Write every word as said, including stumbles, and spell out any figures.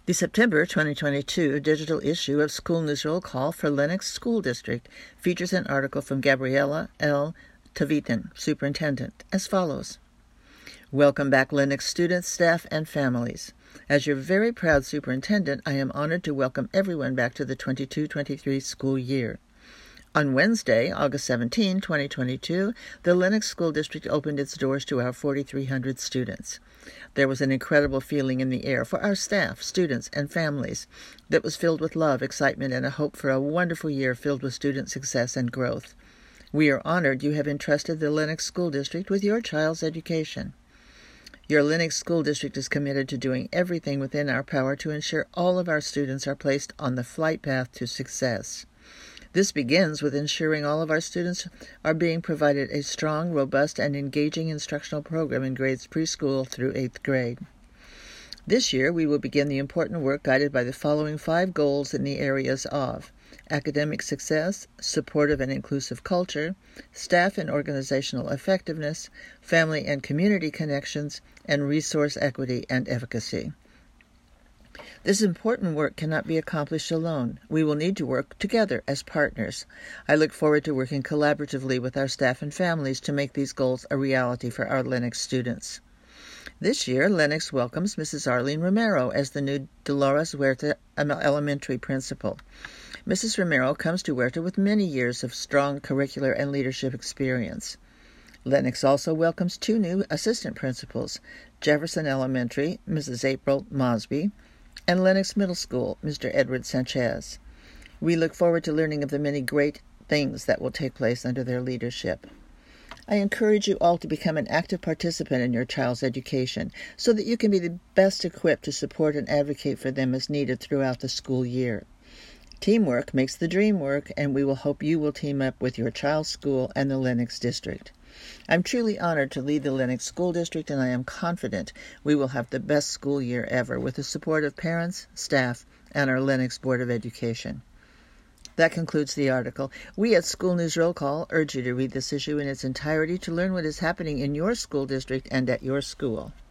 The September twenty twenty-two digital issue of School News Roll Call for Lenox School District features an article from Gabriela L. Tavitan, Superintendent, as follows. Welcome back, Lenox students, staff, and families. As your very proud superintendent, I am honored to welcome everyone back to the twenty-two twenty-three school year. On Wednesday, August seventeenth, twenty twenty-two, the Lenox School District opened its doors to our forty-three hundred students. There was an incredible feeling in the air for our staff, students, and families that was filled with love, excitement, and a hope for a wonderful year filled with student success and growth. We are honored you have entrusted the Lenox School District with your child's education. Your Lenox School District is committed to doing everything within our power to ensure all of our students are placed on the flight path to success. This begins with ensuring all of our students are being provided a strong, robust, and engaging instructional program in grades preschool through eighth grade. This year, we will begin the important work guided by the following five goals in the areas of academic success, supportive and inclusive culture, staff and organizational effectiveness, family and community connections, and resource equity and efficacy. This important work cannot be accomplished alone. We will need to work together as partners. I look forward to working collaboratively with our staff and families to make these goals a reality for our Lenox students. This year, Lenox welcomes Missus Arlene Romero as the new Dolores Huerta Elementary Principal. Missus Romero comes to Huerta with many years of strong curricular and leadership experience. Lenox also welcomes two new assistant principals, Jefferson Elementary, Missus April Mosby, and Lenox Middle School, Mister Edward Sanchez. We look forward to learning of the many great things that will take place under their leadership. I encourage you all to become an active participant in your child's education so that you can be the best equipped to support and advocate for them as needed throughout the school year. Teamwork makes the dream work, and we will hope you will team up with your child's school and the Lenox District. I'm truly honored to lead the Lenox School District, and I am confident we will have the best school year ever with the support of parents, staff, and our Lenox Board of Education. That concludes the article. We at School News Roll Call urge you to read this issue in its entirety to learn what is happening in your school district and at your school.